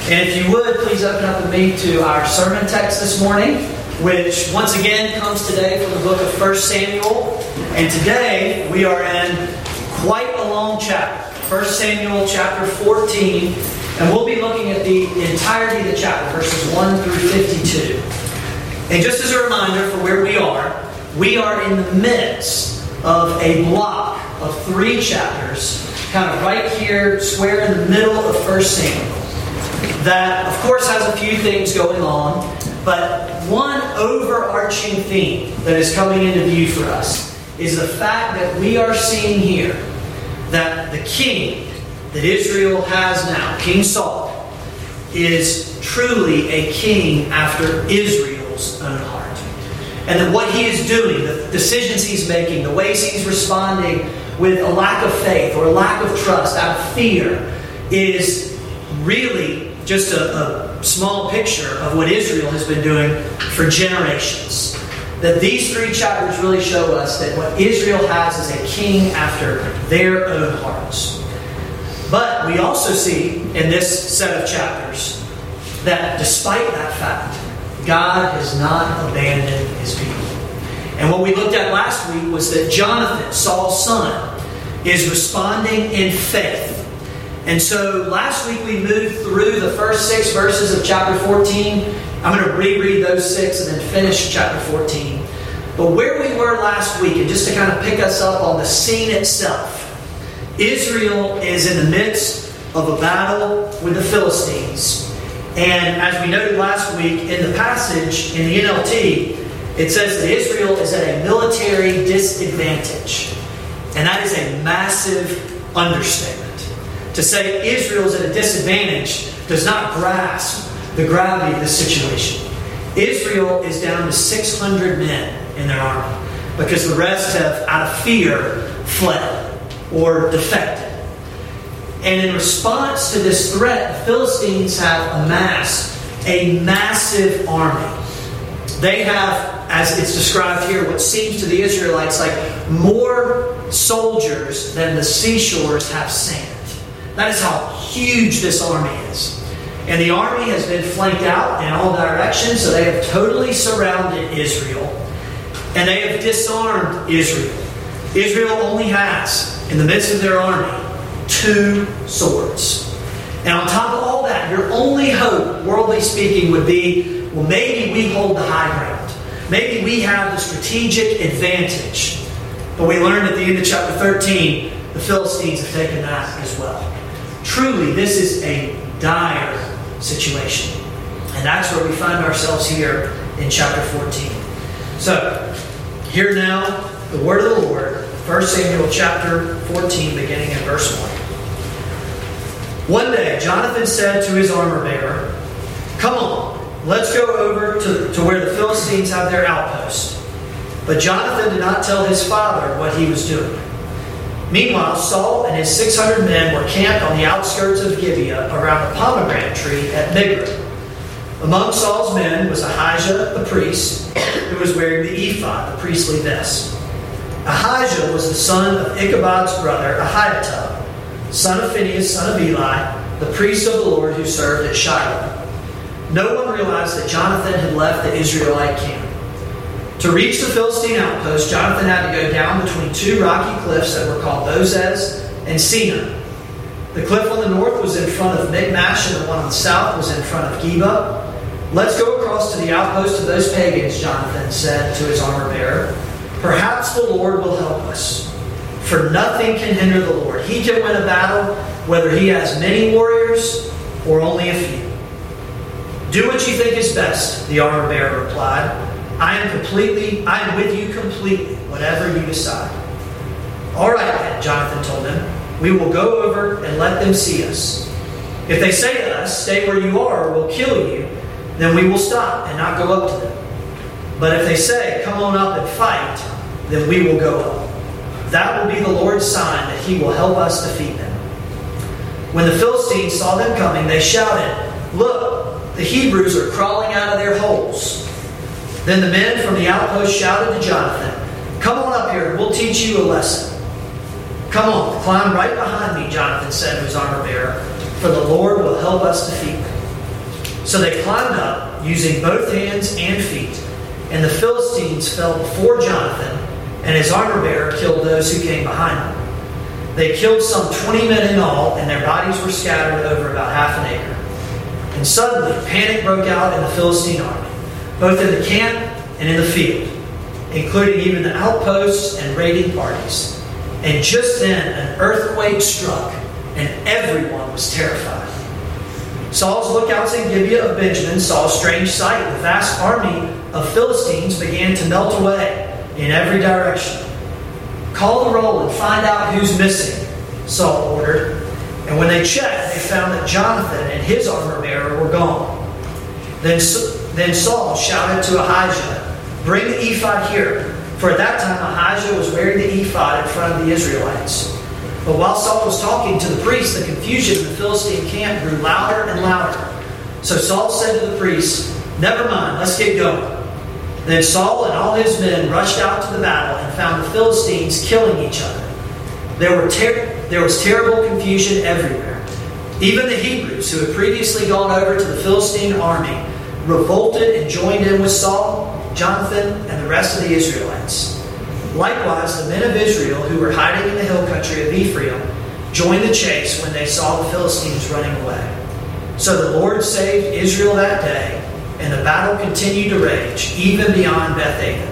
And if you would, please open up with me to our sermon text this morning, which once again comes today from the book of 1 Samuel. And today we are in quite a long chapter, 1 Samuel chapter 14. And we'll be looking at the entirety of the chapter, verses 1 through 52. And just as a reminder for where we are in the midst of a block of 3 chapters, kind of right here, square in the middle of 1 Samuel. That, of course, has a few things going on, but one overarching theme that is coming into view for us is the fact that we are seeing here that the king that Israel has now, King Saul, is truly a king after Israel's own heart. And that what he is doing, the decisions he's making, the ways he's responding with a lack of faith or a lack of trust out of fear is really just a small picture of what Israel has been doing for generations. That these 3 chapters really show us that what Israel has is a king after their own hearts. But we also see in this set of chapters that despite that fact, God has not abandoned His people. And what we looked at last week was that Jonathan, Saul's son, is responding in faith. And so last week we moved through the first 6 verses of chapter 14. I'm going to reread those 6 and then finish chapter 14. But where we were last week, and just to kind of pick us up on the scene itself, Israel is in the midst of a battle with the Philistines. And as we noted last week, in the passage, in the NLT, it says that Israel is at a military disadvantage. And that is a massive understatement. To say Israel is at a disadvantage does not grasp the gravity of this situation. Israel is down to 600 men in their army because the rest have, out of fear, fled or defected. And in response to this threat, the Philistines have amassed a massive army. They have, as it's described here, what seems to the Israelites like more soldiers than the seashores have sand. That is how huge this army is. And the army has been flanked out in all directions, so they have totally surrounded Israel. And they have disarmed Israel. Israel only has, in the midst of their army, 2 swords. And on top of all that, your only hope, worldly speaking, would be, well, maybe we hold the high ground. Maybe we have the strategic advantage. But we learned at the end of chapter 13, the Philistines have taken that as well. Truly, this is a dire situation. And that's where we find ourselves here in chapter 14. So, hear now the word of the Lord, 1 Samuel chapter 14, beginning in verse 1. One day, Jonathan said to his armor-bearer, "Come on, let's go over to where the Philistines have their outpost." But Jonathan did not tell his father what he was doing. Meanwhile, Saul and his 600 men were camped on the outskirts of Gibeah around the pomegranate tree at Migron. Among Saul's men was Ahijah the priest, who was wearing the ephod, the priestly vest. Ahijah was the son of Ichabod's brother Ahitub, son of Phinehas, son of Eli, the priest of the Lord who served at Shiloh. No one realized that Jonathan had left the Israelite camp. To reach the Philistine outpost, Jonathan had to go down between 2 rocky cliffs that were called Bozez and Seneh. The cliff on the north was in front of Michmash, and the one on the south was in front of Geba. "Let's go across to the outpost of those pagans," Jonathan said to his armor-bearer. "Perhaps the Lord will help us. For nothing can hinder the Lord. He can win a battle, whether he has many warriors or only a few." "Do what you think is best," the armor-bearer replied. I am with you completely, whatever you decide." "All right then," Jonathan told him. "We will go over and let them see us. If they say to us, 'Stay where you are or we'll kill you,' then we will stop and not go up to them. But if they say, 'Come on up and fight,' then we will go up. That will be the Lord's sign that He will help us defeat them." When the Philistines saw them coming, they shouted, "Look, the Hebrews are crawling out of their holes." Then the men from the outpost shouted to Jonathan, "Come on up here, we'll teach you a lesson." "Come on, climb right behind me," Jonathan said to his armor-bearer, "for the Lord will help us defeat them." So they climbed up, using both hands and feet, and the Philistines fell before Jonathan, and his armor-bearer killed those who came behind him. They killed some 20 men in all, and their bodies were scattered over about half an acre. And suddenly, panic broke out in the Philistine army, both in the camp and in the field, including even the outposts and raiding parties. And just then, an earthquake struck, and everyone was terrified. Saul's lookouts in Gibeah of Benjamin saw a strange sight. The vast army of Philistines began to melt away in every direction. "Call the roll and find out who's missing," Saul ordered. And when they checked, they found that Jonathan and his armor-bearer were gone. Then Saul shouted to Ahijah, "Bring the ephod here." For at that time Ahijah was wearing the ephod in front of the Israelites. But while Saul was talking to the priest, the confusion in the Philistine camp grew louder and louder. So Saul said to the priest, "Never mind, let's get going." Then Saul and all his men rushed out to the battle and found the Philistines killing each other. There was terrible confusion everywhere. Even the Hebrews, who had previously gone over to the Philistine army, revolted and joined in with Saul, Jonathan, and the rest of the Israelites. Likewise, the men of Israel, who were hiding in the hill country of Ephraim, joined the chase when they saw the Philistines running away. So the Lord saved Israel that day, and the battle continued to rage, even beyond Beth-aven.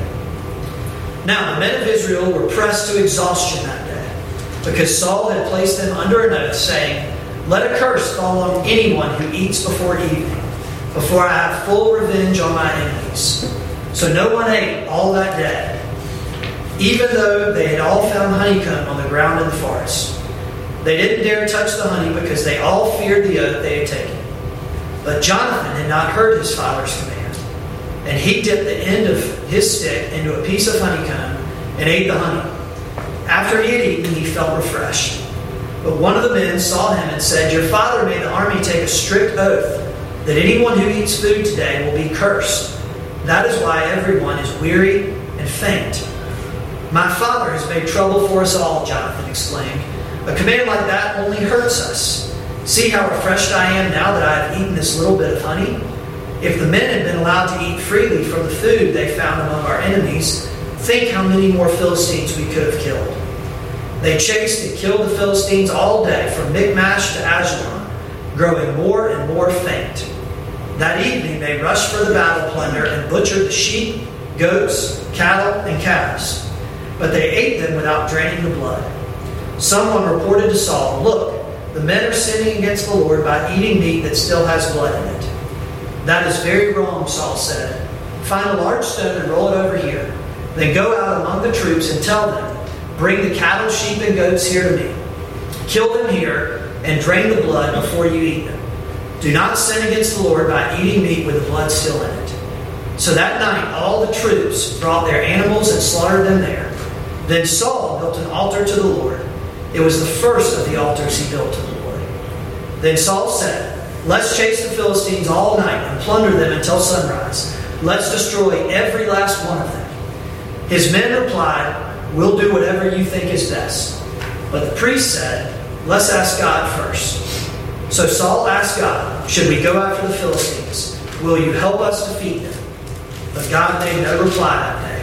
Now the men of Israel were pressed to exhaustion that day, because Saul had placed them under an oath, saying, "Let a curse fall on anyone who eats before evening, before I have full revenge on my enemies." So no one ate all that day, even though they had all found honeycomb on the ground in the forest. They didn't dare touch the honey because they all feared the oath they had taken. But Jonathan had not heard his father's command, and he dipped the end of his stick into a piece of honeycomb and ate the honey. After he had eaten, he felt refreshed. But one of the men saw him and said, "Your father made the army take a strict oath that anyone who eats food today will be cursed. That is why everyone is weary and faint." "My father has made trouble for us all," Jonathan exclaimed. "A command like that only hurts us. See how refreshed I am now that I have eaten this little bit of honey? If the men had been allowed to eat freely from the food they found among our enemies, think how many more Philistines we could have killed." They chased and killed the Philistines all day from Michmash to Ajalon, growing more and more faint. That evening they rushed for the battle plunder and butchered the sheep, goats, cattle, and calves. But they ate them without draining the blood. Someone reported to Saul, "Look, the men are sinning against the Lord by eating meat that still has blood in it." "That is very wrong," Saul said. "Find a large stone and roll it over here. Then go out among the troops and tell them, 'Bring the cattle, sheep, and goats here to me. Kill them here and drain the blood before you eat them. Do not sin against the Lord by eating meat with the blood still in it.'" So that night all the troops brought their animals and slaughtered them there. Then Saul built an altar to the Lord. It was the first of the altars he built to the Lord. Then Saul said, "Let's chase the Philistines all night and plunder them until sunrise. Let's destroy every last one of them." His men replied, "We'll do whatever you think is best." But the priest said, "Let's ask God first." So Saul asked God, "Should we go after the Philistines? Will you help us defeat them?" But God made no reply that day.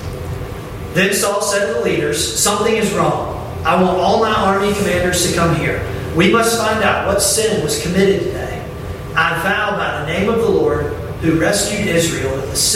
Then Saul said to the leaders, "Something is wrong. I want all my army commanders to come here. We must find out what sin was committed today. I vow by the name of the Lord who rescued Israel that the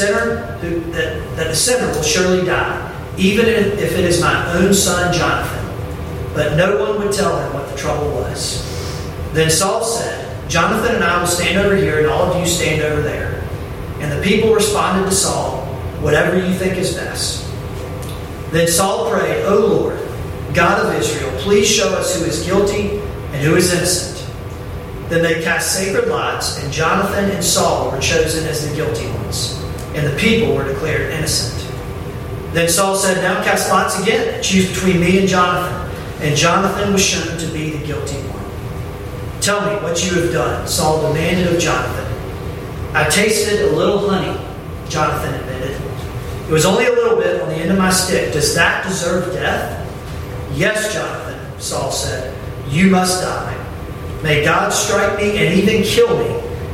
sinner will surely die, even if it is my own son Jonathan." But no one would tell him what the trouble was. Then Saul said, "Jonathan and I will stand over here, and all of you stand over there." And the people responded to Saul, "Whatever you think is best." Then Saul prayed, "O Lord, God of Israel, please show us who is guilty and who is innocent." Then they cast sacred lots, and Jonathan and Saul were chosen as the guilty ones, and the people were declared innocent. Then Saul said, "Now cast lots again, and choose between me and Jonathan." And Jonathan was shown to be the guilty one. "Tell me what you have done," Saul demanded of Jonathan. "I tasted a little honey," Jonathan admitted. "It was only a little bit on the end of my stick. Does that deserve death?" "Yes, Jonathan," Saul said. "You must die. May God strike me and even kill me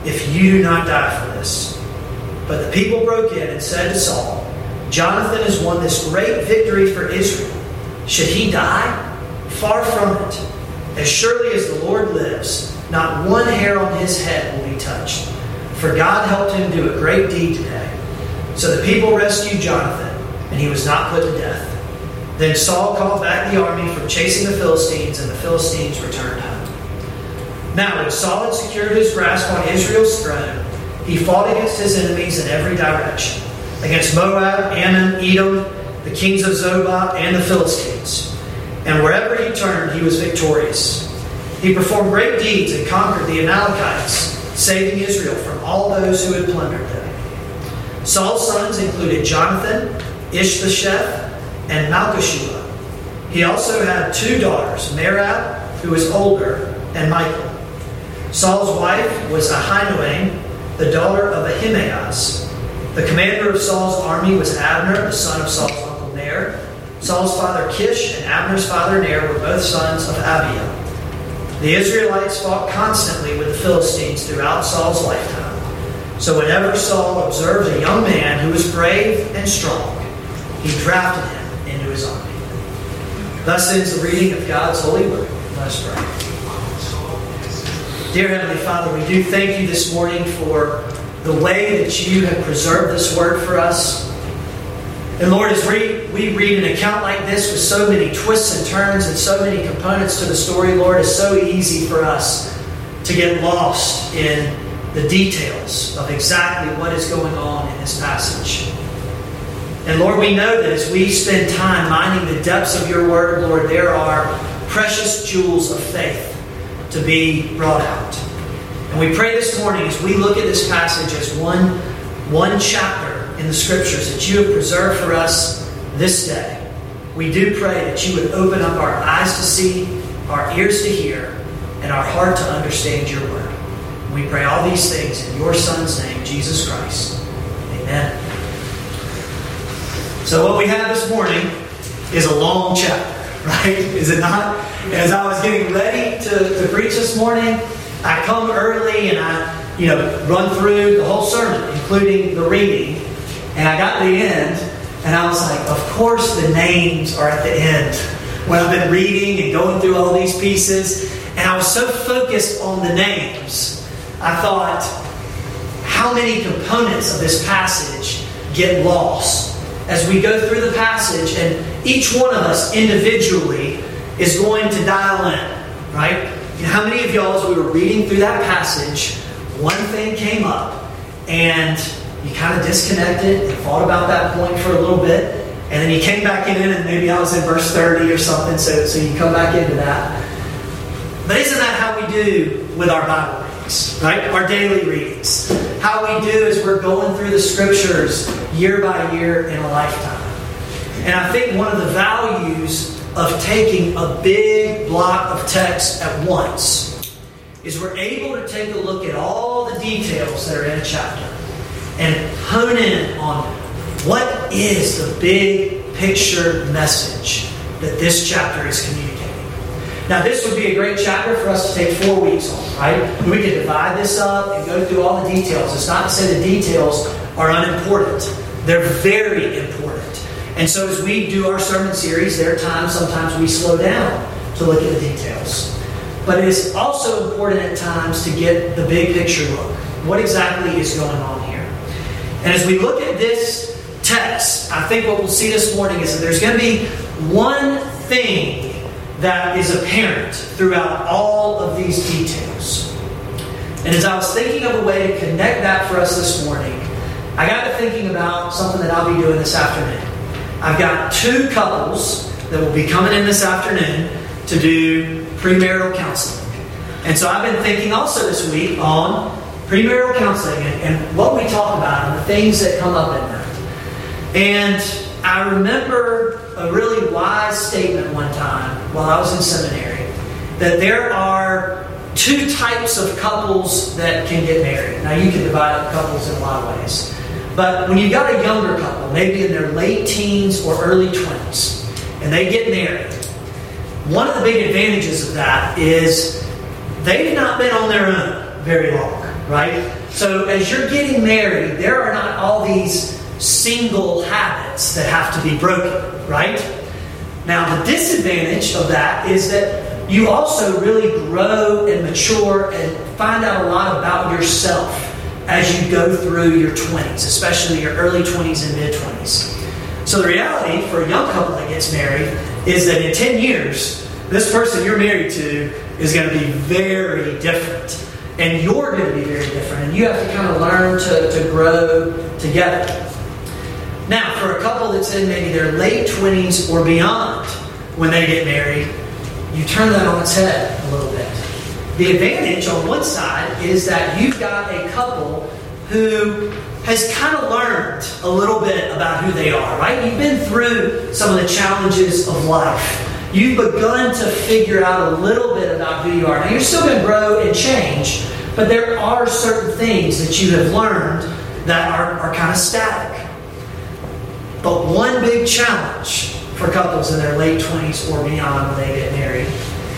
if you do not die for this." But the people broke in and said to Saul, "Jonathan has won this great victory for Israel. Should he die? Far from it. As surely as the Lord lives, not one hair on his head will be touched. For God helped him do a great deed today." So the people rescued Jonathan, and he was not put to death. Then Saul called back the army from chasing the Philistines, and the Philistines returned home. Now, when Saul had secured his grasp on Israel's throne, he fought against his enemies in every direction, against Moab, Ammon, Edom, the kings of Zobah, and the Philistines. And wherever he turned, he was victorious. He performed great deeds and conquered the Amalekites, saving Israel from all those who had plundered them. Saul's sons included Jonathan, Ishbosheth, and Malchishua. He also had 2 daughters, Merab, who was older, and Michal. Saul's wife was Ahinoam, the daughter of Ahimaaz. The commander of Saul's army was Abner, the son of Saul's uncle Ner. Saul's father Kish and Abner's father Ner were both sons of Abiel. The Israelites fought constantly with the Philistines throughout Saul's lifetime. So whenever Saul observed a young man who was brave and strong, he drafted him into his army. Thus ends the reading of God's holy word. Let us pray. Dear Heavenly Father, we do thank you this morning for the way that you have preserved this word for us. And Lord, as we read an account like this with so many twists and turns and so many components to the story, Lord, it's so easy for us to get lost in the details of exactly what is going on in this passage. And Lord, we know that as we spend time mining the depths of your word, Lord, there are precious jewels of faith to be brought out. And we pray this morning as we look at this passage as one chapter in the Scriptures that you have preserved for us this day. We do pray that you would open up our eyes to see, our ears to hear, and our heart to understand your word. We pray all these things in your Son's name, Jesus Christ. Amen. So what we have this morning is a long chapter, right? Is it not? As I was getting ready to preach this morning, I come early and I run through the whole sermon, including the reading. And I got to the end, and I was like, of course the names are at the end. When I've been reading and going through all these pieces, and I was so focused on the names, I thought, how many components of this passage get lost as we go through the passage, and each one of us individually is going to dial in, right? How many of y'all, as we were reading through that passage, one thing came up, and you kind of disconnected and thought about that point for a little bit, and then you came back in, and maybe I was in verse 30 or something, so you come back into that. But isn't that how we do with our Bible readings, right? Our daily readings. How we do as we're going through the Scriptures year by year in a lifetime. And I think one of the values of taking a big block of text at once is we're able to take a look at all the details that are in a chapter and hone in on what is the big picture message that this chapter is communicating. Now, this would be a great chapter for us to take 4 weeks on, right? We could divide this up and go through all the details. It's not to say the details are unimportant. They're very important. And so as we do our sermon series, there are times, sometimes we slow down to look at the details. But it is also important at times to get the big picture look. What exactly is going on here? And as we look at this text, I think what we'll see this morning is that there's going to be one thing that is apparent throughout all of these details. And as I was thinking of a way to connect that for us this morning, I got to thinking about something that I'll be doing this afternoon. I've got 2 couples that will be coming in this afternoon to do premarital counseling. And so I've been thinking also this week on premarital counseling and what we talk about and the things that come up in that. And I remember a really wise statement one time while I was in seminary that there are 2 types of couples that can get married. Now, you can divide up couples in a lot of ways. But when you've got a younger couple, maybe in their late teens or early 20s, and they get married, one of the big advantages of that is they've not been on their own. very long, right? So as you're getting married, there are not all these single habits that have to be broken, right? Now, the disadvantage of that is that you also really grow and mature and find out a lot about yourself as you go through your 20s, especially your early 20s and mid-20s. So the reality for a young couple that gets married is that in 10 years, this person you're married to is going to be very different. And you're going to be very different. And you have to kind of learn to grow together. Now, for a couple that's in maybe their late 20s or beyond when they get married, you turn that on its head a little bit. The advantage on one side is that you've got a couple who has kind of learned a little bit about who they are, right? You've been through some of the challenges of life. You've begun to figure out a little bit about who you are. Now, you're still going to grow and change, but there are certain things that you have learned that are kind of static. But one big challenge for couples in their late 20s or beyond when they get married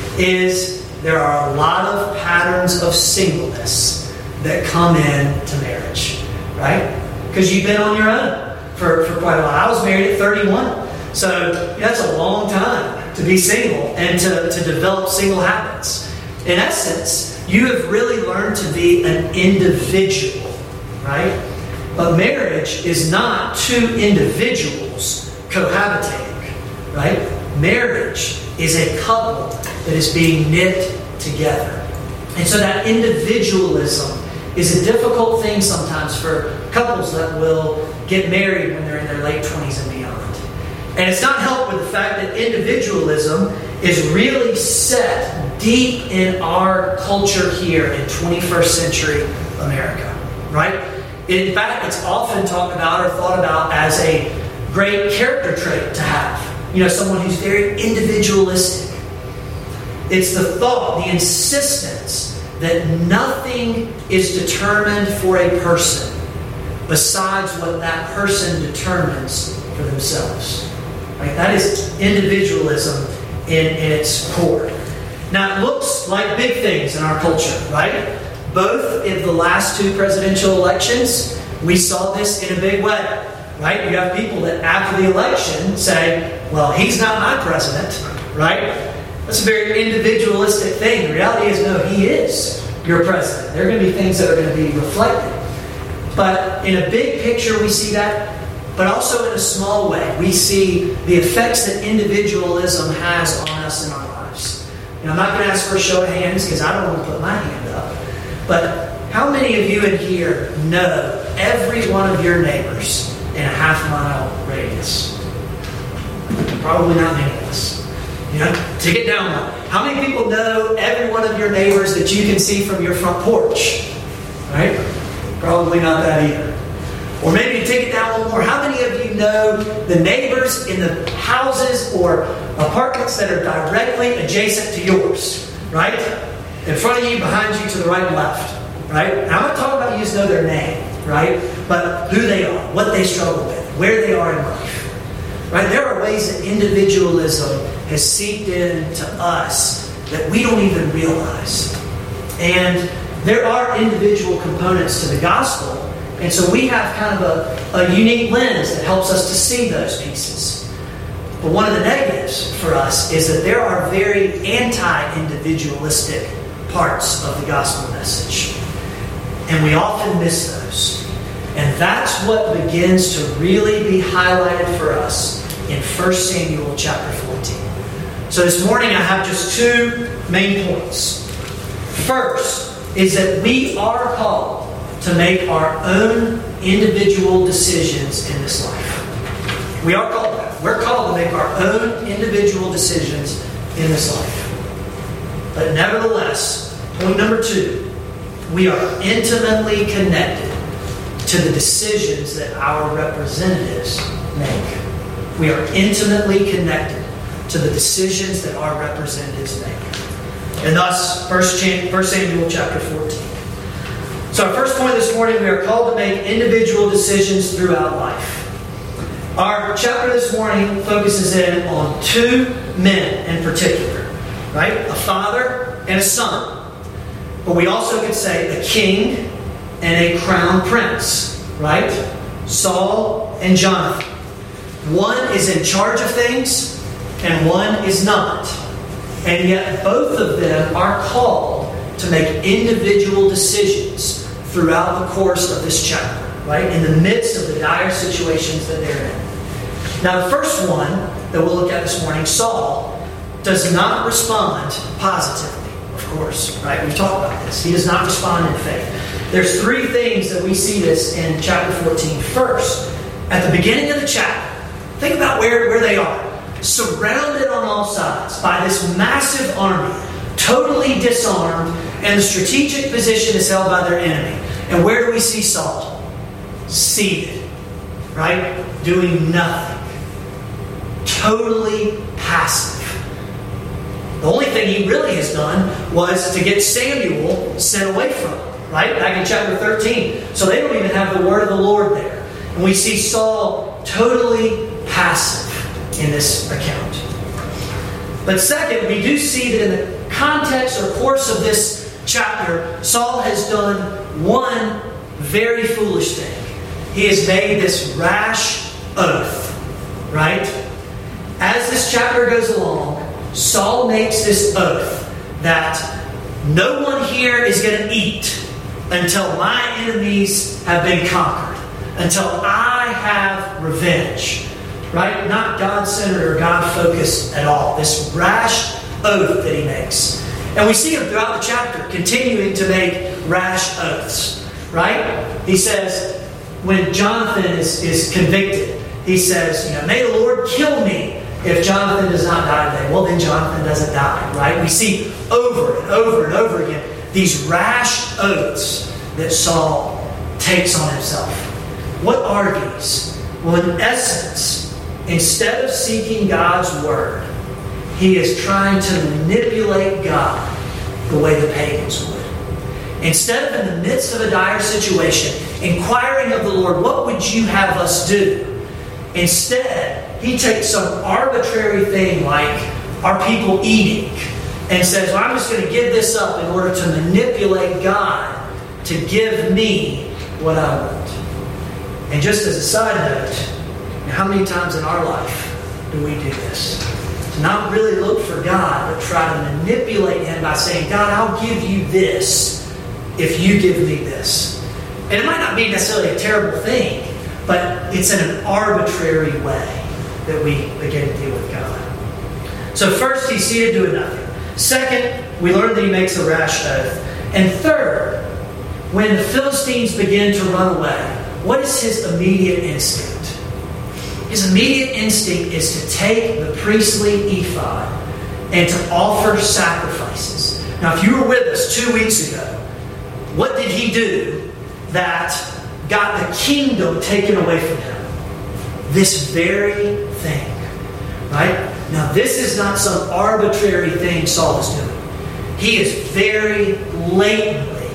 is there are a lot of patterns of singleness that come into marriage, right? Because you've been on your own for quite a while. I was married at 31. So that's a long time to be single and to develop single habits. In essence, you have really learned to be an individual, right? But marriage is not two individuals cohabitating, right? Marriage is a couple that is being knit together. And so that individualism is a difficult thing sometimes for couples that will get married when they're in their late 20s and beyond. And it's not helped with the fact that individualism is really set deep in our culture here in 21st century America, right? In fact, it's often talked about or thought about as a great character trait to have. You know, someone who's very individualistic. It's the thought, the insistence that nothing is determined for a person besides what that person determines for themselves. Right? That is individualism in its core. Now, it looks like big things in our culture, right? Both in the last two presidential elections, we saw this in a big way, right? You have people that after the election say, well, he's not my president, right? That's a very individualistic thing. The reality is, no, he is your president. There are going to be things that are going to be reflected. But in a big picture, we see that. But also in a small way, we see the effects that individualism has on us in our lives. And I'm not going to ask for a show of hands because I don't want to put my hand up. But how many of you in here know every one of your neighbors in a half-mile radius? Probably not many of us. You know, to get down one. How many people know every one of your neighbors that you can see from your front porch? Right? Probably not that either. Or maybe to take it down one more, how many of you know the neighbors in the houses or apartments that are directly adjacent to yours? Right? In front of you, behind you, to the right and left. Right? Now, I'm not talking about you just know their name, right? But who they are, what they struggle with, where they are in life. Right? There are ways that individualism has seeped into us that we don't even realize. And there are individual components to the gospel. And so we have kind of a unique lens that helps us to see those pieces. But one of the negatives for us is that there are very anti-individualistic parts of the gospel message. And we often miss those. And that's what begins to really be highlighted for us in 1 Samuel chapter 14. So this morning I have just two main points. First is that we are called to make our own individual decisions in this life. We are called that. We're called to make our own individual decisions in this life. But nevertheless, point number two, we are intimately connected to the decisions that our representatives make. We are intimately connected to the decisions that our representatives make. And thus, 1 Samuel chapter 14. So our first point this morning, we are called to make individual decisions throughout life. Our chapter this morning focuses in on two men in particular, right? A father and a son. But we also could say a king and a crown prince, right? Saul and Jonathan. One is in charge of things and one is not. And yet both of them are called to make individual decisions throughout the course of this chapter, right? In the midst of the dire situations that they're in. Now the first one that we'll look at this morning, Saul, does not respond positively, of course, right? We've talked about this. He does not respond in faith. There's three things that we see this in chapter 14. First, at the beginning of the chapter, think about where they are. Surrounded on all sides by this massive army, totally disarmed, and the strategic position is held by their enemy. And where do we see Saul? Seated, right? Doing nothing. Totally passive. The only thing he really has done was to get Samuel sent away from him, right? Back in chapter 13. So they don't even have the word of the Lord there. And we see Saul totally passive in this account. But second, we do see that in the context or course of this chapter, Saul has done one very foolish thing. He has made this rash oath, right? As this chapter goes along, Saul makes this oath that no one here is going to eat until my enemies have been conquered, until I have revenge. Right? Not God-centered or God-focused at all. This rash oath that he makes. And we see him throughout the chapter continuing to make rash oaths. Right? He says, when Jonathan is convicted, he says, may the Lord kill me if Jonathan does not die today. Well, then Jonathan doesn't die. Right? We see over and over and over again these rash oaths that Saul takes on himself. What are these? Well, in essence, instead of seeking God's word, he is trying to manipulate God the way the pagans would. Instead of, in the midst of a dire situation, inquiring of the Lord, what would you have us do? Instead, he takes some arbitrary thing like our people eating and says, well, I'm just going to give this up in order to manipulate God to give me what I want. And just as a side note, how many times in our life do we do this? To not really look for God, but try to manipulate Him by saying, God, I'll give you this if you give me this. And it might not be necessarily a terrible thing, but it's in an arbitrary way that we begin to deal with God. So first, he's seated doing nothing. Second, we learn that he makes a rash oath. And third, when the Philistines begin to run away, what is his immediate instinct? His immediate instinct is to take the priestly ephod and to offer sacrifices. Now, if you were with us 2 weeks ago, what did he do that got the kingdom taken away from him? This very thing. Right? Now, this is not some arbitrary thing Saul is doing. He is very blatantly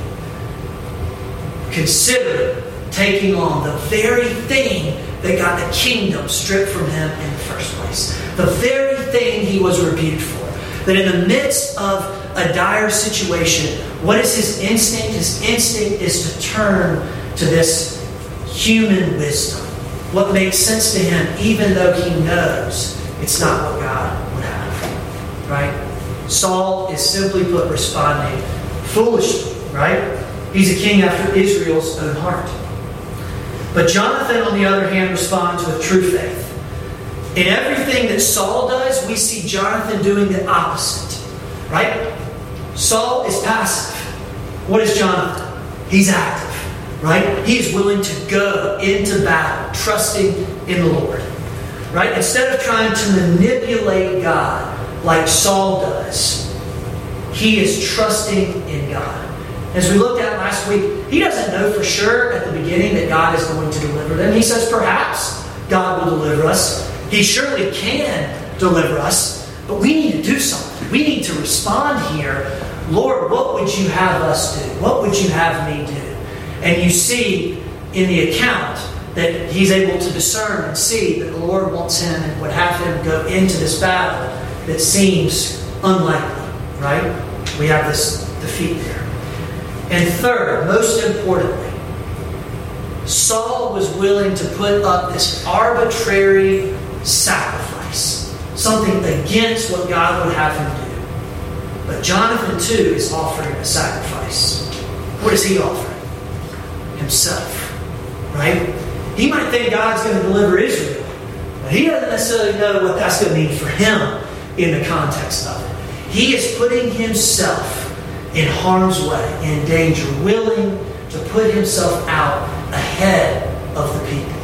considering taking on the very thing that got the kingdom stripped from him in the first place. The very thing he was rebuked for. That in the midst of a dire situation, what is his instinct? His instinct is to turn to this human wisdom. What makes sense to him, even though he knows it's not what God would have. Right? Saul is simply put responding foolishly. Right? He's a king after Israel's own heart. But Jonathan, on the other hand, responds with true faith. In everything that Saul does, we see Jonathan doing the opposite. Right? Saul is passive. What is Jonathan? He's active. Right? He is willing to go into battle, trusting in the Lord. Right? Instead of trying to manipulate God like Saul does, he is trusting in God. As we looked at last week, he doesn't know for sure at the beginning that God is going to deliver them. He says, perhaps God will deliver us. He surely can deliver us. But we need to do something. We need to respond here. Lord, what would you have us do? What would you have me do? And you see in the account that he's able to discern and see that the Lord wants him and would have him go into this battle that seems unlikely. Right? We have this defeat there. And third, most importantly, Saul was willing to put up this arbitrary sacrifice, something against what God would have him do. But Jonathan, too, is offering a sacrifice. What is he offering? Himself. Right? He might think God's going to deliver Israel, but he doesn't necessarily know what that's going to mean for him in the context of it. He is putting himself in harm's way, in danger, willing to put himself out ahead of the people.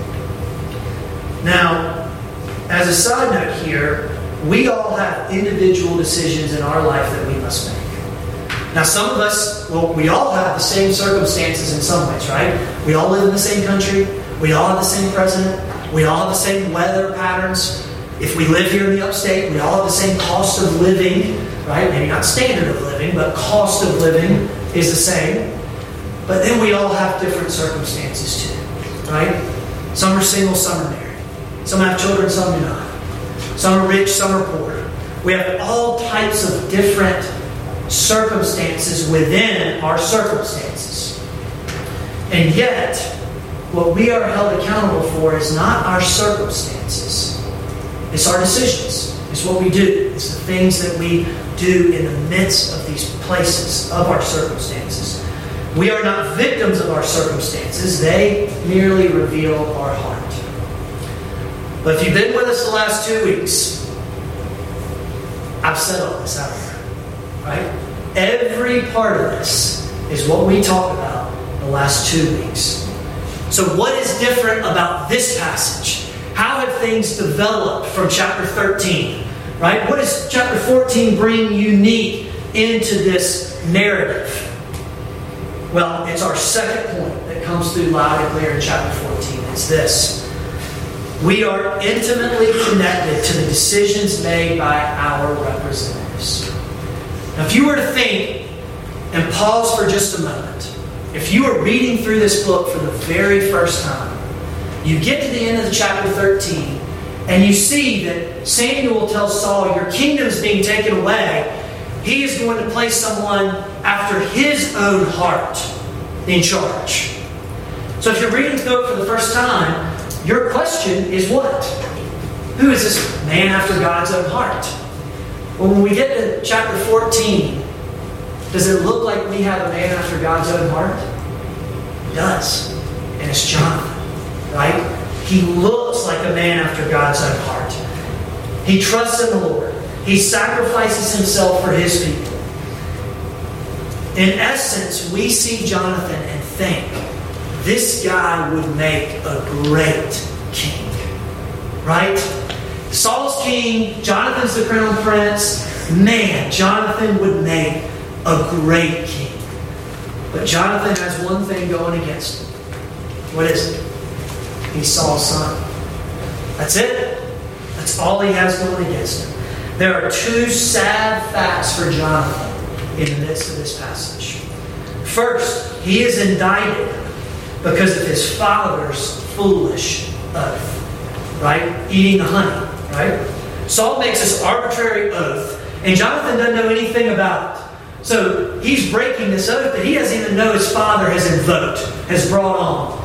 Now, as a side note here, we all have individual decisions in our life that we must make. Now, some of us, well, we all have the same circumstances in some ways, right? We all live in the same country. We all have the same president. We all have the same weather patterns. If we live here in the upstate, we all have the same cost of living, right? Maybe not standard of living, but cost of living is the same. But then we all have different circumstances too, right? Some are single, some are married. Some have children, some do not. Some are rich, some are poor. We have all types of different circumstances within our circumstances. And yet, what we are held accountable for is not our circumstances. It's our decisions. It's what we do. It's the things that we do in the midst of these places of our circumstances. We are not victims of our circumstances. They merely reveal our heart. But if you've been with us the last 2 weeks, I've said all this out here. Right? Every part of this is what we talked about the last 2 weeks. So what is different about this passage? How have things developed from chapter 13? Right? What does chapter 14 bring unique into this narrative? Well, it's our second point that comes through loud and clear in chapter 14. It's this. We are intimately connected to the decisions made by our representatives. Now, if you were to think and pause for just a moment, if you were reading through this book for the very first time, you get to the end of the chapter 13, and you see that Samuel tells Saul, your kingdom's being taken away. He is going to place someone after his own heart in charge. So if you're reading through it for the first time, your question is what? Who is this man after God's own heart? Well, when we get to chapter 14, does it look like we have a man after God's own heart? It does. And it's Jonathan, right? He looks like a man after God's own heart. He trusts in the Lord. He sacrifices himself for his people. In essence, we see Jonathan and think, this guy would make a great king. Right? Saul's king, Jonathan's the crown prince. Man, Jonathan would make a great king. But Jonathan has one thing going against him. What is it? He's Saul's son. That's it. That's all he has going against him. There are two sad facts for Jonathan in the midst of this passage. First, he is indicted because of his father's foolish oath. Right? Eating the honey. Right? Saul makes this arbitrary oath, and Jonathan doesn't know anything about it. So he's breaking this oath that he doesn't even know his father has invoked, has brought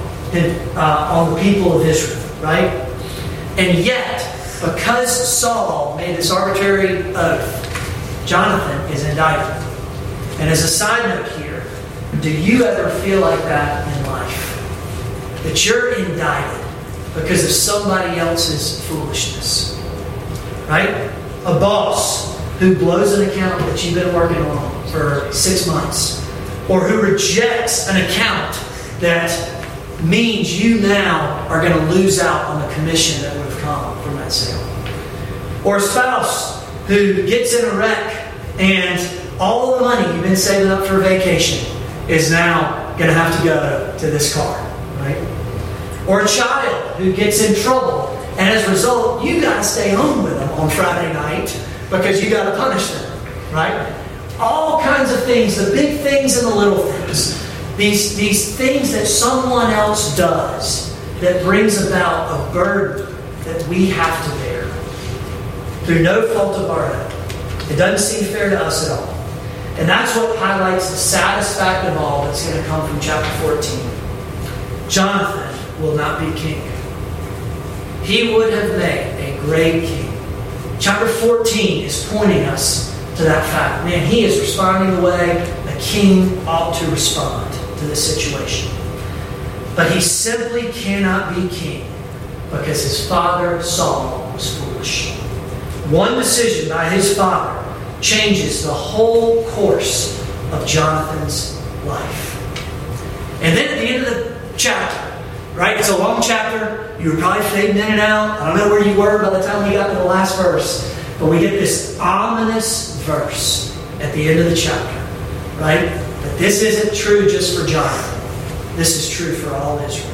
on the people of Israel. Right? And yet, because Saul made this arbitrary oath, Jonathan is indicted. And as a side note here, do you ever feel like that in life? That you're indicted because of somebody else's foolishness? Right? A boss who blows an account that you've been working on for 6 months, or who rejects an account that means you now are going to lose out on the commission that would have come from that sale. Or a spouse who gets in a wreck and all the money you've been saving up for a vacation is now going to have to go to this car. Right? Or a child who gets in trouble, and as a result, you got to stay home with them on Friday night because you got to punish them. Right? All kinds of things, the big things and the little things. These things that someone else does that brings about a burden that we have to bear through no fault of our own. It doesn't seem fair to us at all. And that's what highlights the saddest fact of all that's going to come from chapter 14. Jonathan will not be king. He would have made a great king. Chapter 14 is pointing us to that fact. Man, he is responding the way a king ought to respond to this situation. But he simply cannot be king because his father Saul was foolish. One decision by his father changes the whole course of Jonathan's life. And then at the end of the chapter, right? It's a long chapter. You were probably fading in and out. I don't know where you were by the time we got to the last verse. But we get this ominous verse at the end of the chapter, right? But this isn't true just for Jonathan. This is true for all Israel.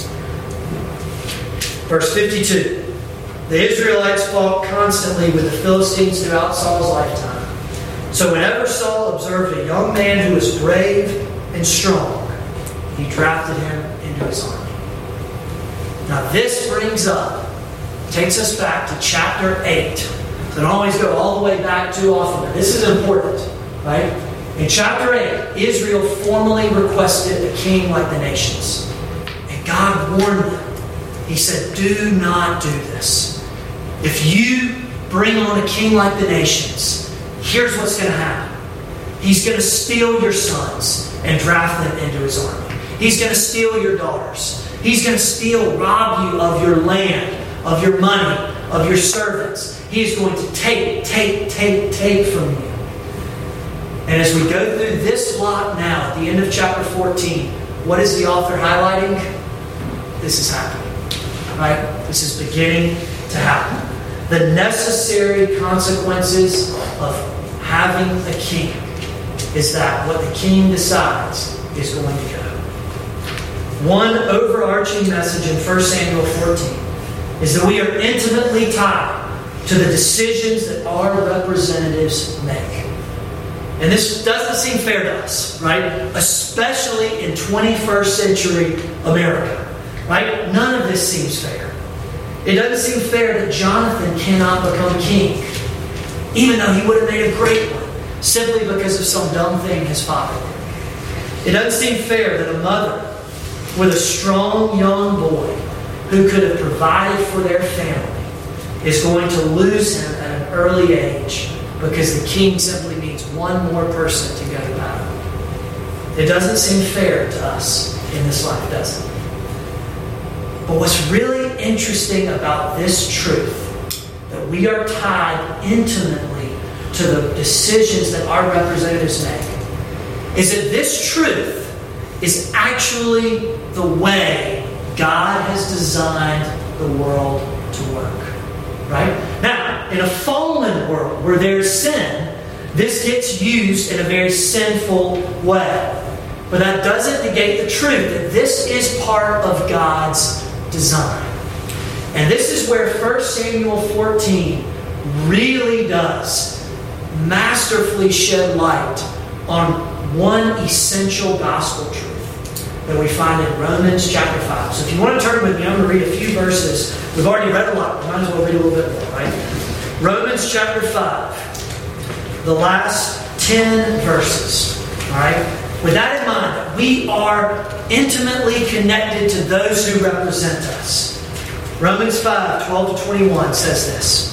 Verse 52. The Israelites fought constantly with the Philistines throughout Saul's lifetime. So whenever Saul observed a young man who was brave and strong, he drafted him into his army. Now this takes us back to chapter 8. So don't always go all the way back too often, but this is important, right? In chapter 8, Israel formally requested a king like the nations. And God warned them. He said, do not do this. If you bring on a king like the nations, here's what's going to happen. He's going to steal your sons and draft them into his army. He's going to steal your daughters. He's going to rob you of your land, of your money, of your servants. He is going to take from you. And as we go through this block now, at the end of chapter 14, what is the author highlighting? This is happening. Right? This is beginning to happen. The necessary consequences of having a king is that what the king decides is going to go. One overarching message in 1 Samuel 14 is that we are intimately tied to the decisions that our representatives make. And this doesn't seem fair to us, right? Especially in 21st century America, right? None of this seems fair. It doesn't seem fair that Jonathan cannot become king, even though he would have made a great one, simply because of some dumb thing his father did. It doesn't seem fair that a mother with a strong young boy who could have provided for their family is going to lose him at an early age because the king simply needs one more person to go to battle. It doesn't seem fair to us in this life, does it? But what's really interesting about this truth, that we are tied intimately to the decisions that our representatives make, is that this truth is actually the way God has designed the world to work. Right? Now, in a fallen world where there's sin, this gets used in a very sinful way. But that doesn't negate the truth that this is part of God's design. And this is where 1 Samuel 14 really does masterfully shed light on one essential gospel truth that we find in Romans chapter 5. So if you want to turn with me, I'm going to read a few verses. We've already read a lot. We might as well read a little bit more, right? Romans chapter 5. The last 10 verses. All right? With that in mind, we are intimately connected to those who represent us. Romans 5, 12 to 21 says this.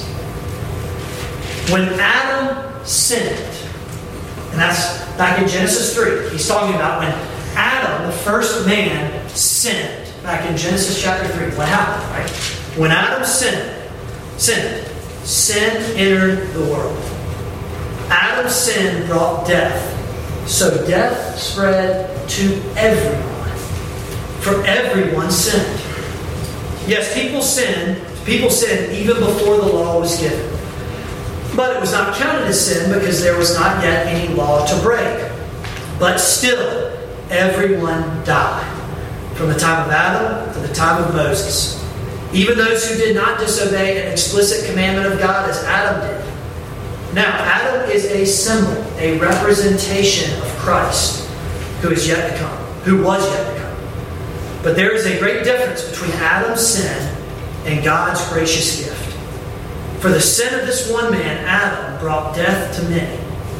When Adam sinned, and that's back in Genesis 3. He's talking about when Adam, the first man, sinned. Back in Genesis chapter 3. What happened, right? When Adam sinned, sin entered the world. Adam's sin brought death. So death spread to everyone. For everyone sinned. Yes, people sinned even before the law was given. But it was not counted as sin because there was not yet any law to break. But still, everyone died. From the time of Adam to the time of Moses. Even those who did not disobey an explicit commandment of God as Adam did. Now, Adam is a symbol, a representation of Christ, who was yet to come. But there is a great difference between Adam's sin and God's gracious gift. For the sin of this one man, Adam, brought death to many.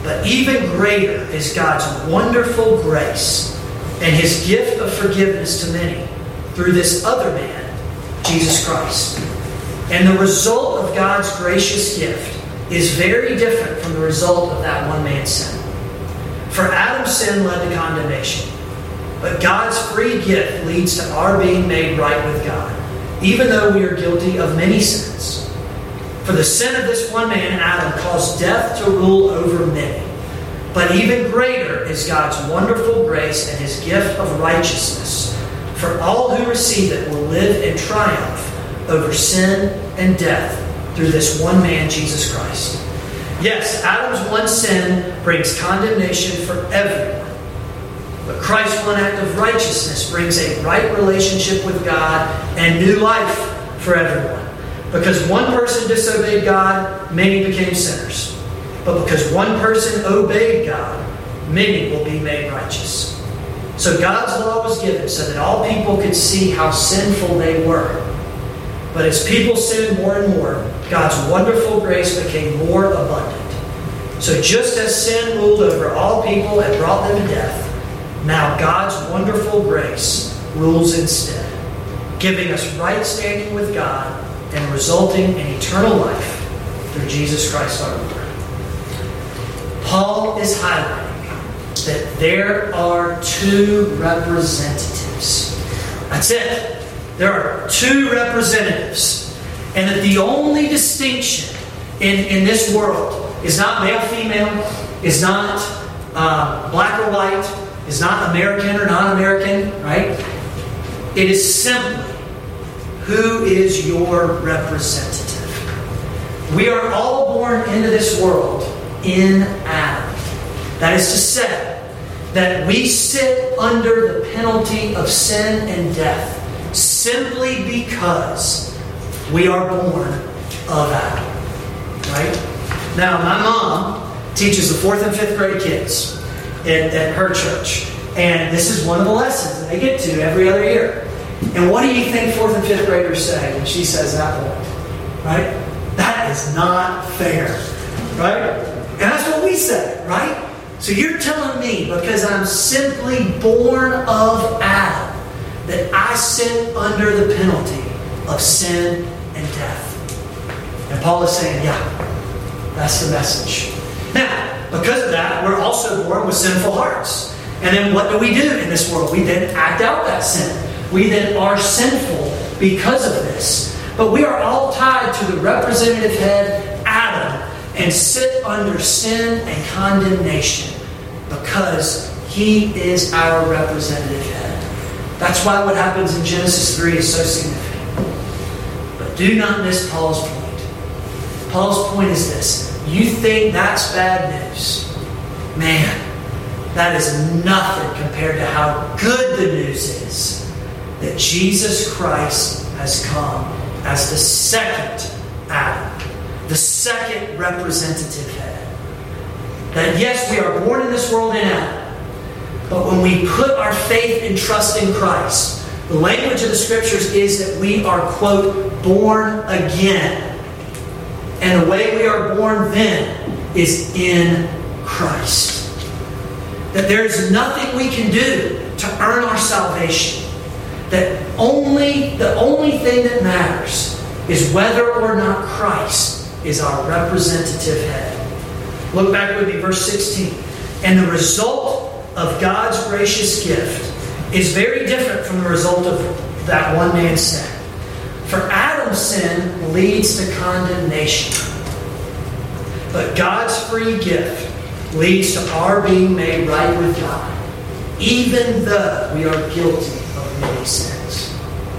But even greater is God's wonderful grace and His gift of forgiveness to many through this other man, Jesus Christ. And the result of God's gracious gift is very different from the result of that one man's sin. For Adam's sin led to condemnation, but God's free gift leads to our being made right with God, even though we are guilty of many sins. For the sin of this one man, Adam, caused death to rule over many. But even greater is God's wonderful grace and His gift of righteousness. For all who receive it will live in triumph over sin and death through this one man, Jesus Christ. Yes, Adam's one sin brings condemnation for everyone. But Christ's one act of righteousness brings a right relationship with God and new life for everyone. Because one person disobeyed God, many became sinners. But because one person obeyed God, many will be made righteous. So God's law was given so that all people could see how sinful they were. But as people sinned more and more, God's wonderful grace became more abundant. So just as sin ruled over all people and brought them to death, now God's wonderful grace rules instead, giving us right standing with God and resulting in eternal life through Jesus Christ our Lord. Paul is highlighting that there are two representatives. That's it. There are two representatives. And that the only distinction in this world is not male-female, is not black or white, is not American or non-American, right? It is simply, who is your representative? We are all born into this world in Adam. That is to say, that we sit under the penalty of sin and death simply because we are born of Adam. Right? Now, my mom teaches the 4th and 5th grade kids at her church. And this is one of the lessons that they get to every other year. And what do you think 4th and 5th graders say when she says that one? Right? That is not fair. Right? And that's what we say, right? So you're telling me, because I'm simply born of Adam, that I sit under the penalty of sin and death. And Paul is saying, yeah, that's the message. Now, because of that, we're also born with sinful hearts. And then what do we do in this world? We then act out that sin. We then are sinful because of this. But we are all tied to the representative head, Adam, and sit under sin and condemnation because he is our representative head. That's why what happens in Genesis 3 is so significant. But do not miss Paul's point. Paul's point is this. You think that's bad news? Man, that is nothing compared to how good the news is that Jesus Christ has come as the second Adam, the second representative head. That yes, we are born in this world in Adam, but when we put our faith and trust in Christ, the language of the Scriptures is that we are, quote, born again. And the way we are born then is in Christ. That there is nothing we can do to earn our salvation. That the only thing that matters is whether or not Christ is our representative head. Look back with me, verse 16. And the result of God's gracious gift is very different from the result of that one man's sin. For Adam's sin leads to condemnation. But God's free gift leads to our being made right with God, even though we are guilty of many sins.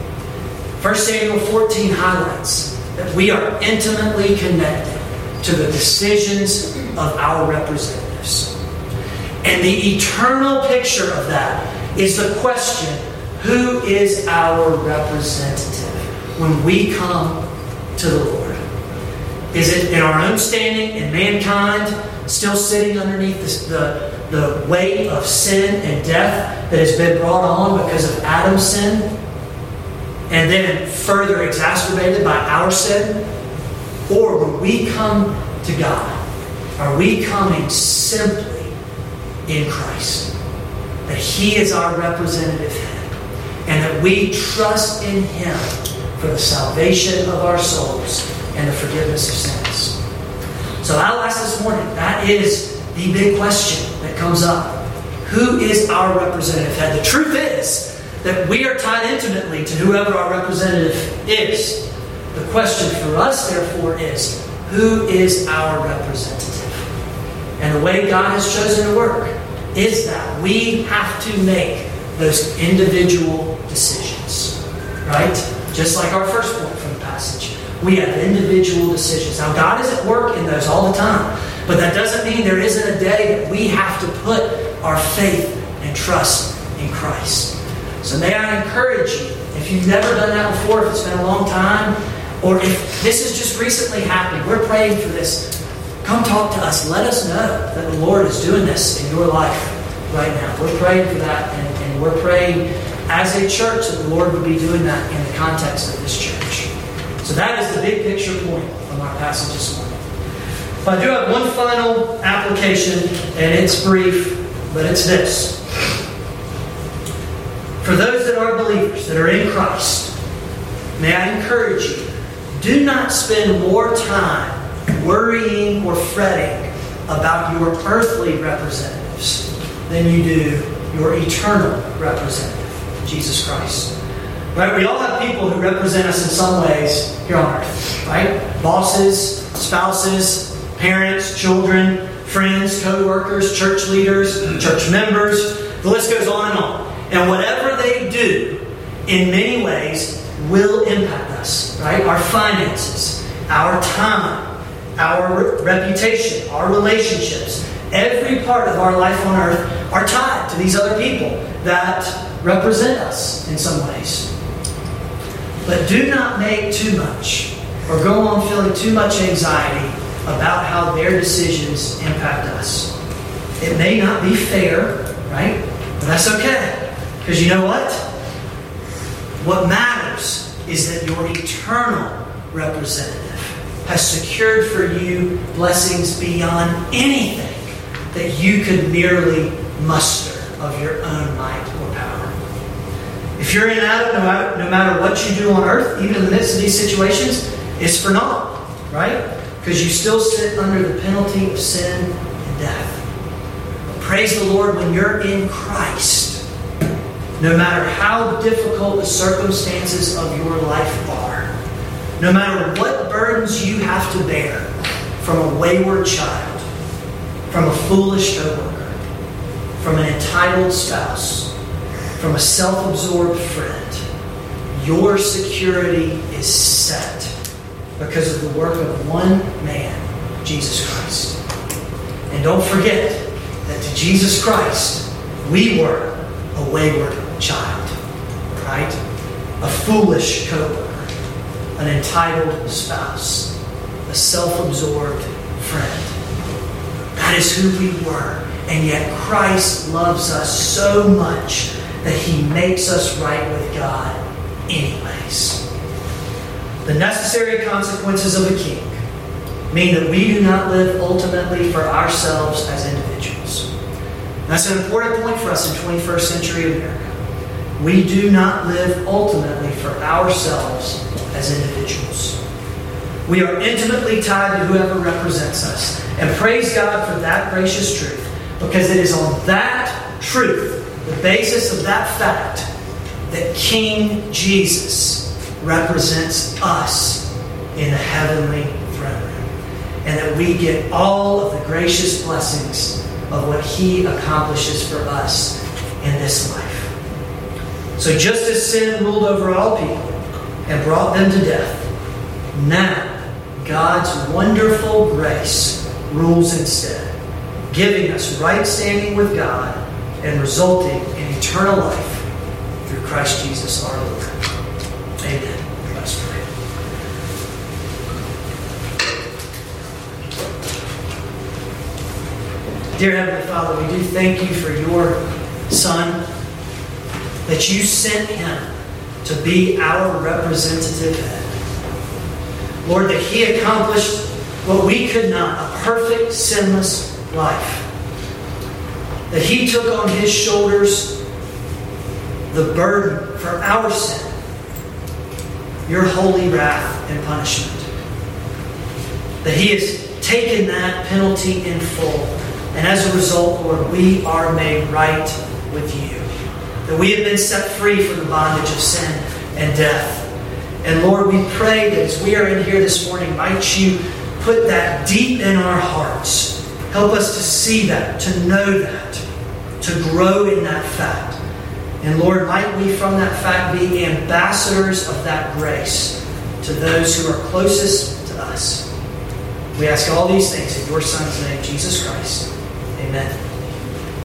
1 Samuel 14 highlights that we are intimately connected to the decisions of our representatives. And the eternal picture of that is the question, who is our representative when we come to the Lord? Is it in our own standing, in mankind, still sitting underneath the weight of sin and death that has been brought on because of Adam's sin, and then further exacerbated by our sin? Or when we come to God Are we coming simply in Christ? That He is our representative head, and that we trust in Him for the salvation of our souls and the forgiveness of sins. So I'll ask this morning, that is the big question that comes up. Who is our representative head? The truth is that we are tied intimately to whoever our representative is. The question for us, therefore, is who is our representative? And the way God has chosen to work is that we have to make those individual decisions. Right? Just like our first point from the passage. We have individual decisions. Now, God is at work in those all the time. But that doesn't mean there isn't a day that we have to put our faith and trust in Christ. So may I encourage you, if you've never done that before, if it's been a long time, or if this is just recently happening, we're praying for this. Come talk to us. Let us know that the Lord is doing this in your life right now. We're praying for that, and we're praying as a church that the Lord would be doing that in the context of this church. So that is the big picture point from our passage this morning. But I do have one final application, and it's brief, but it's this. For those that are believers, that are in Christ, may I encourage you, do not spend more time worrying or fretting about your earthly representatives than you do your eternal representative, Jesus Christ. Right? We all have people who represent us in some ways here on earth. Right? Bosses, spouses, parents, children, friends, co-workers, church leaders, church members. The list goes on and on. And whatever they do, in many ways, will impact us. Right? Our finances, our time, our reputation, our relationships. Every part of our life on earth are tied to these other people that represent us in some ways. But do not make too much or go on feeling too much anxiety about how their decisions impact us. It may not be fair, right? But that's okay. Because you know what? What matters is that your eternal representative has secured for you blessings beyond anything that you could merely muster of your own might or power. If you're in Adam, no matter what you do on earth, even in the midst of these situations, it's for naught, right? Because you still sit under the penalty of sin and death. But praise the Lord, when you're in Christ, no matter how difficult the circumstances of your life are, no matter what burdens you have to bear from a wayward child, from a foolish coworker, from an entitled spouse, from a self-absorbed friend, your security is set because of the work of one man, Jesus Christ. And don't forget that to Jesus Christ, we were a wayward child, right? A foolish coworker, an entitled spouse, a self-absorbed friend. That is who we were. And yet Christ loves us so much that He makes us right with God anyways. The necessary consequences of a king mean that we do not live ultimately for ourselves as individuals. And that's an important point for us in 21st century America. We do not live ultimately for ourselves as individuals. We are intimately tied to whoever represents us. And praise God for that gracious truth, because it is on that truth, the basis of that fact, that King Jesus represents us in the heavenly throne room. And that we get all of the gracious blessings of what He accomplishes for us in this life. So just as sin ruled over all people and brought them to death, now God's wonderful grace rules instead, giving us right standing with God and resulting in eternal life through Christ Jesus our Lord. Amen. Let us pray. Dear Heavenly Father, we do thank You for Your Son, that You sent Him to be our representative head. Lord, that He accomplished what we could not perfect, sinless life. That He took on His shoulders the burden for our sin, your holy wrath and punishment. That He has taken that penalty in full. And as a result, Lord, we are made right with You. That we have been set free from the bondage of sin and death. And Lord, we pray that as we are in here this morning, might You put that deep in our hearts. Help us to see that, to know that, to grow in that fact. And Lord, might we from that fact be ambassadors of that grace to those who are closest to us. We ask all these things in Your Son's name, Jesus Christ. Amen.